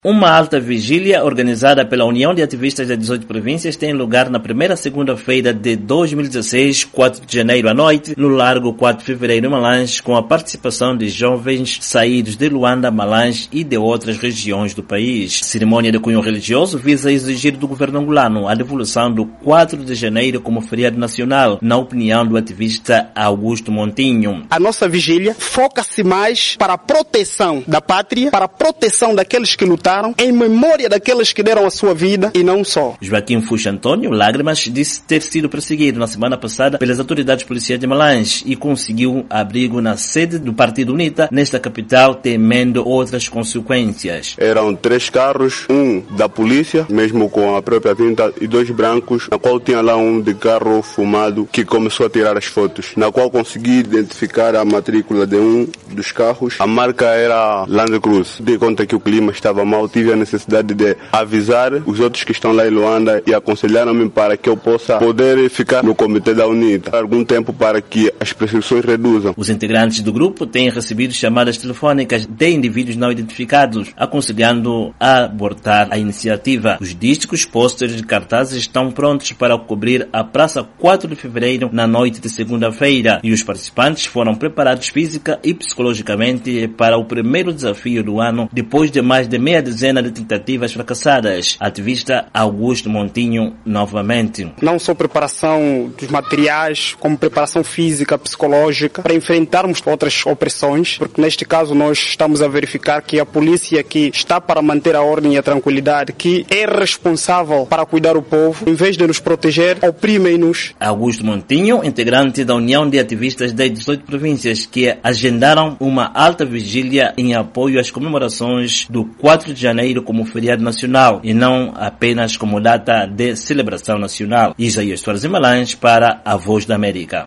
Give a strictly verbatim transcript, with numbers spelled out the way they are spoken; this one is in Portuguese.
Uma alta vigília organizada pela União de Ativistas das dezoito províncias tem lugar na primeira segunda-feira de dois mil e dezesseis, quatro de janeiro à noite, no Largo quatro de fevereiro em Malange, com a participação de jovens saídos de Luanda, Malange e de outras regiões do país. A cerimônia de cunho religioso visa exigir do governo angolano a devolução do quatro de janeiro como feriado nacional, na opinião do ativista Augusto Montinho. A nossa vigília foca-se mais para a proteção da pátria, para a proteção daqueles que lutaram, em memória daqueles que deram a sua vida e não só. Joaquim Fuxa Antônio Lágrimas disse ter sido perseguido na semana passada pelas autoridades policiais de Malange e conseguiu abrigo na sede do Partido UNITA, nesta capital, temendo outras consequências. Eram três carros, um da polícia, mesmo com a própria tinta, e dois brancos, na qual tinha lá um de carro fumado que começou a tirar as fotos, na qual consegui identificar a matrícula de um dos carros. A marca era Land Cruz. Dei conta que o clima estava mal, tive a necessidade de avisar os outros que estão lá em Luanda e aconselharam-me para que eu possa poder ficar no comitê da UNITA algum tempo para que as perseguições reduzam. Os integrantes do grupo têm recebido chamadas telefônicas de indivíduos não identificados, aconselhando a abortar a iniciativa. Os dísticos, pôsteres e cartazes estão prontos para cobrir a Praça quatro de fevereiro na noite de segunda-feira e os participantes foram preparados física e psicologicamente para o primeiro desafio do ano, depois de mais de meia dezena de tentativas fracassadas. Ativista Augusto Montinho novamente. Não só preparação dos materiais, como preparação física, psicológica, para enfrentarmos outras opressões, porque neste caso nós estamos a verificar que a polícia que está para manter a ordem e a tranquilidade, que é responsável para cuidar do povo, em vez de nos proteger, oprimem-nos. Augusto Montinho, integrante da União de Ativistas das dezoito províncias, que agendaram uma alta vigília em apoio às comemorações do quatro de janeiro como feriado nacional e não apenas como data de celebração nacional. Isaías Soares em Malange para a Voz da América.